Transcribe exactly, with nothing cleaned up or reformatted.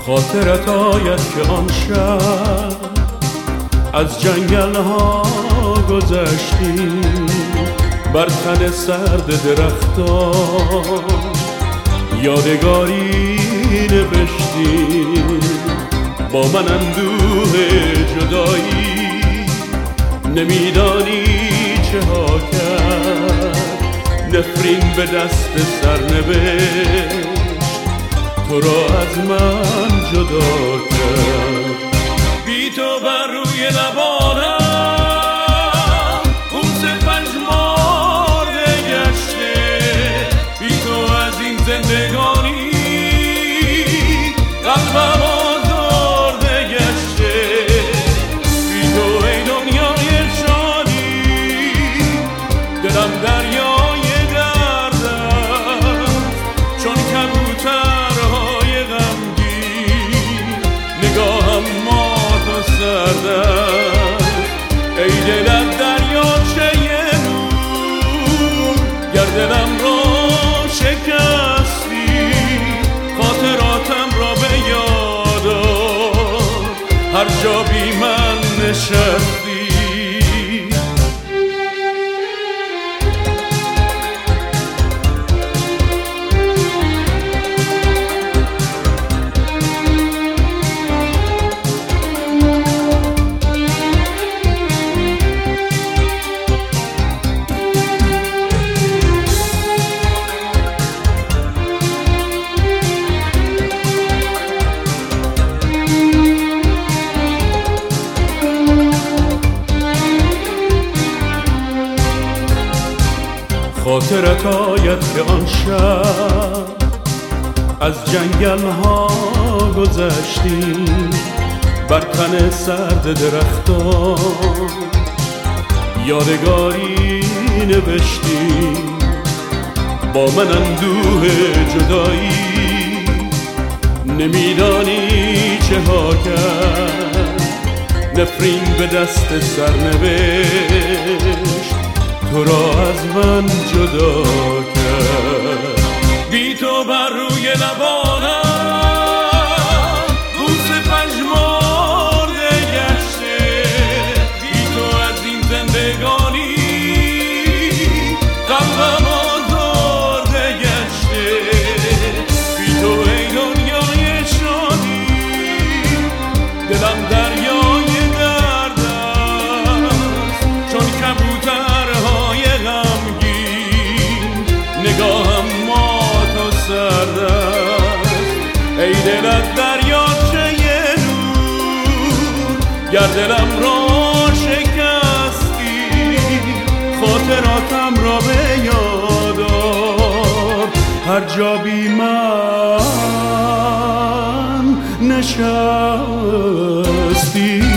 خاطرت آید که آن شب از جنگل ها گذشتیم، بر تن سرد درختان یادگاری نوشتیم. با من اندوه جدایی نمیدانی چه ها کرد، نفرین به دست سرنوشت تو را از من جدا کرد. بی تو بر روی لبانم بوس پژمرده گشته، بی تو از این زندگانی قلبم آزرده گشته. بی تو ای دنیای شادی دلم دریای درد است، چون کبوترهای غمگین نگاهم مات و سرد است. ای دلم دریاچه نور، گر دلم را شکستی خاطراتم را به یاد آر، هر جا بی من نشستی. خاطرت آید که آن شب از جنگل ها گذشتیم، بر تن سرد درختان یادگاری نوشتیم. با من اندوه جدایی نمیدانی چه ها کرد، نفرین به دست سرنوشت تو را از من جدا کرد. بی تو بر روی لبانم بوس پژمرده گشته، بی تو از این زندگانی قلبم آزرده گشته. بی تو ای دنیای شادی دلم دریای درد است، چون کبوتر نگاهم مات و سرد است. ای دلت دریاچه نور، گر دلم را شکستی خاطراتم را به یاد آر، هر جا بی من نشستی.